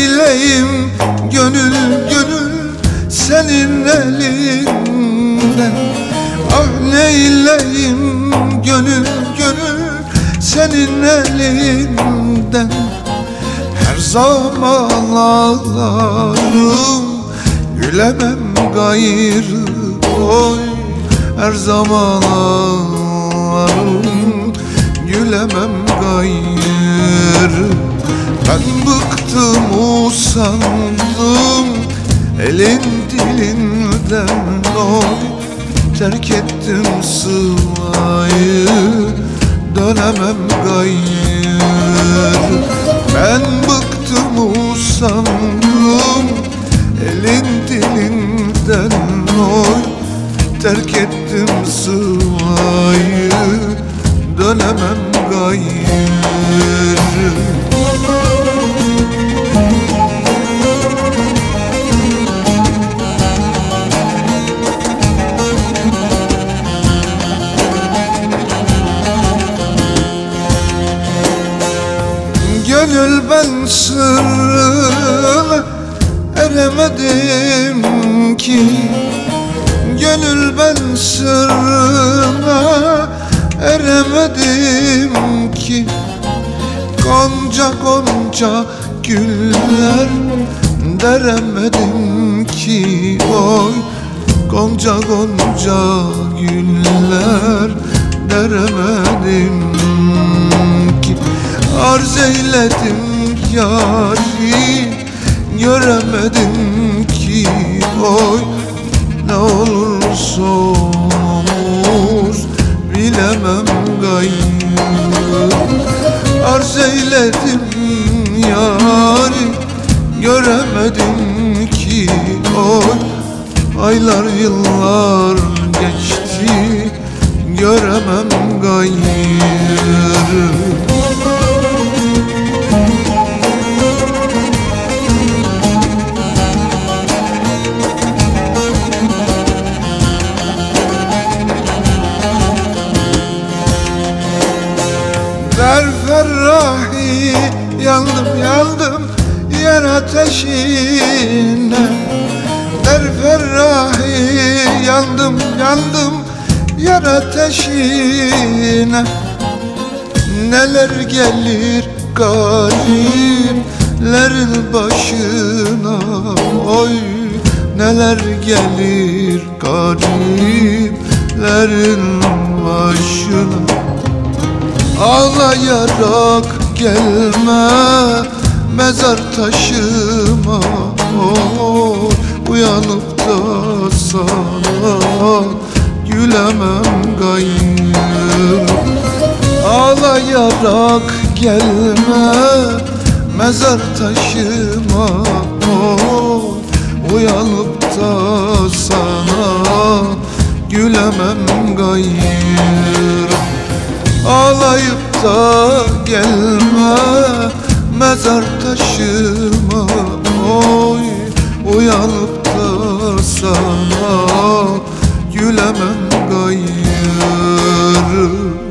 neyleyim gönül gönül senin elinden. Ah neyleyim gönül gönül senin elinden. Her zaman ağlarım, gülemem gayrı oy. Her zaman ağlarım, gülemem gayrı. Ben bıktım usandım elin dilinden oy. Terk ettim sılayı, dönemem gayrı. Ben bıktım usandım elin dilinden oy. Terk ettim sılayı, dönemem gayrı. Gönül ben sırrına eremedim ki. Gönül ben sırrına eremedim ki. Gonca gonca güller deremedim ki oy. Gonca gonca güller deremedim ki. Arz eyledim yâri, göremedim ki oy. Ne olursa olur, bilemem gayrı. Arz eyledim yâri, göremedim ki oy. Aylar yıllar geçti, göremem gayrı. Der ferrahi yandım yandım yer ateşine. Der ferrahi yandım yandım yer ateşine. Neler gelir gariplerin başına oy. Neler gelir gariplerin başına. Ağlayarak gelme mezar taşıma oy. Uyanıp da sana gülemem gayrı. Ağlayarak gelme mezar taşıma oy. Uyanıp da sana gülemem gayrı. Ağlayıp da gelme mezar taşıma oy. Uyanıp da sana gülemem gayrı.